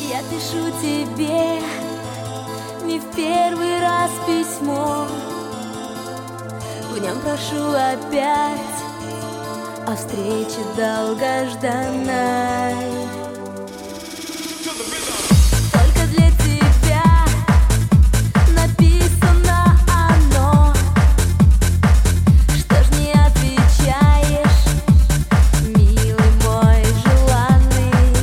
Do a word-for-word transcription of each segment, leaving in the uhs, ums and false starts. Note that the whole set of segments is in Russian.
Я пишу тебе не в первый раз письмо. В нем прошу опять о встрече долгожданной. Только для тебя написано оно. Что ж не отвечаешь, милый мой желанный?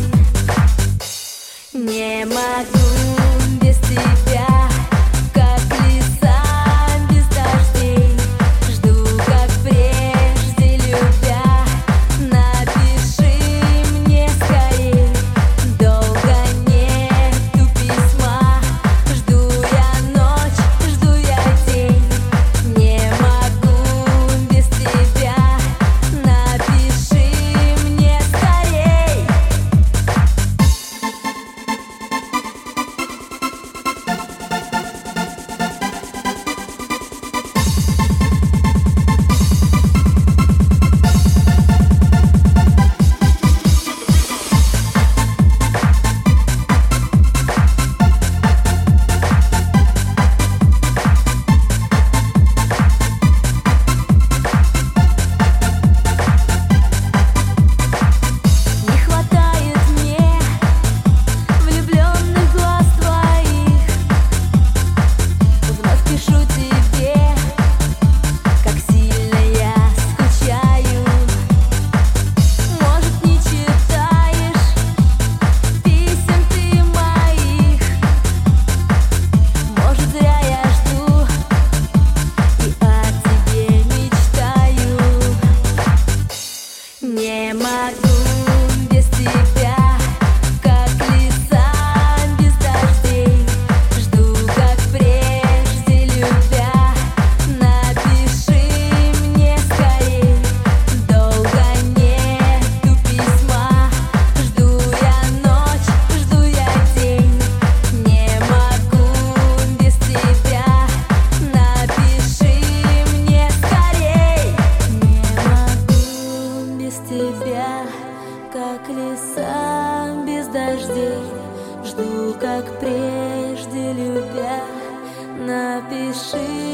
Не могу без тебя, как леса без дождей. Жду, как прежде, любя. Напиши мне скорей. Долго нету письма. Жду я ночь, жду я день. Не могу без тебя. Напиши мне скорей. Не хватает мне влюбленных глаз твоих. Вновь пишу тебе, как сильно я скучаю. Может, не читаешь писем ты моих. Может, зря я жду и о тебе мечтаю. Не могу без тебя, как леса без дождей. Жду, как прежде, любя. Напиши мне скорей. Долго нету письма. Жду я ночь, жду я день. Не могу без тебя. Напиши мне скорей. Не могу без тебя, как леса без дождей. Жду, как прежде, любя. Напиши